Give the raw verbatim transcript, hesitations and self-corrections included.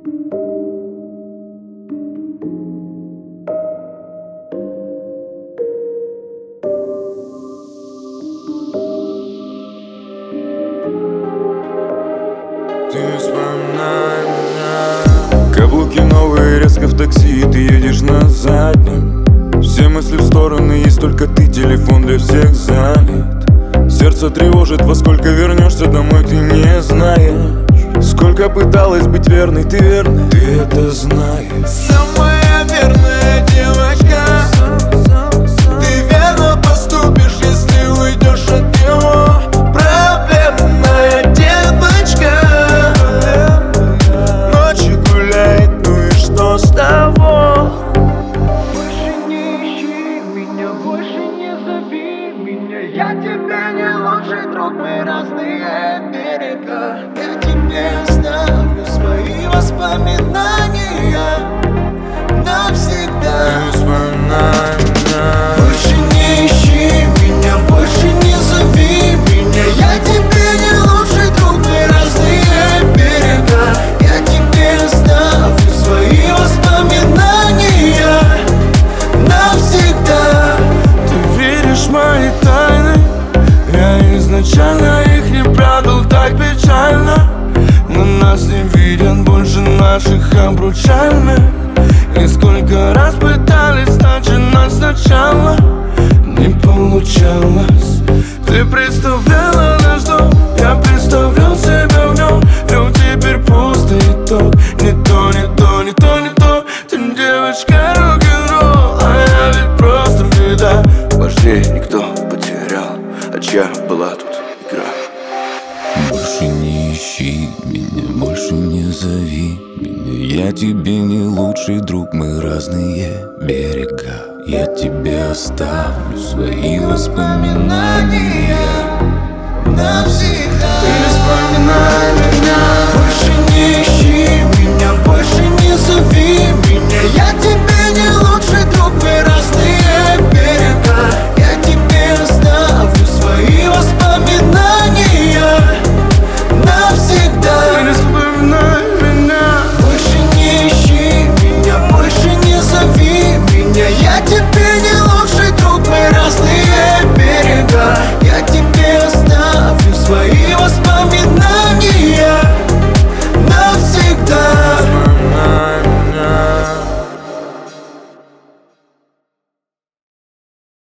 Ты вспоминай меня. Каблуки новые, резко в такси, и ты едешь на заднем. Все мысли в стороны, есть только ты, телефон для всех занят. Сердце тревожит, во сколько вернешься домой, ты не знаешь. Сколько пыталась быть верной, ты верной, ты это знаешь. Самая верная девочка, ты верно поступишь, если уйдешь от него. Проблемная девочка, ночью гуляет, ну и что с того? Больше не ищи меня, больше не зови меня. Я тебе не лучший друг, мы разные берега. Я тебе оставлю свои воспоминания навсегда. Ты вспоминай меня. Больше не ищи меня, больше не зови меня. Я тебе не лучший друг, мы разные берега. Я тебе оставлю свои воспоминания навсегда. Ты веришь в мои тайны, я изначально их не прятал так печально. Но нас не видят больше наших обручальных. И сколько раз пытались начинать сначала, не получалось. Ты представляла наш дом, я представлял себя в нем. Но теперь пусто итог. Не то, не то, не то, не то. Ты девочка рок-н-ролл, а я ведь просто беда. Вождей никто потерял, а чья была тут игра? Больше не ищи меня, больше не зови меня. Я тебе не лучший друг, мы разные берега. Я тебе оставлю свои воспоминания навсегда.